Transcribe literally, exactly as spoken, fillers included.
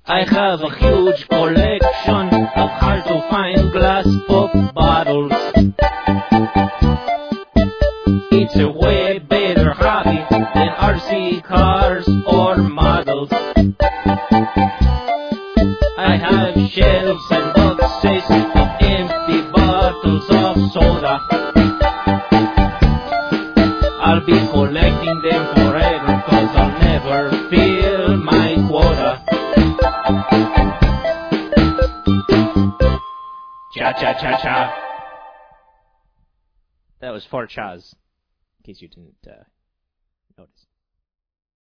I have a huge collection of hard-to-find glass pop bottles. It's a way better hobby than R C cars or models. I have shelves and boxes of empty bottles of soda. I'll be collecting them forever, cause I'll never fill my quota. Cha-cha-cha-cha. That was four chas, in case you didn't uh, notice.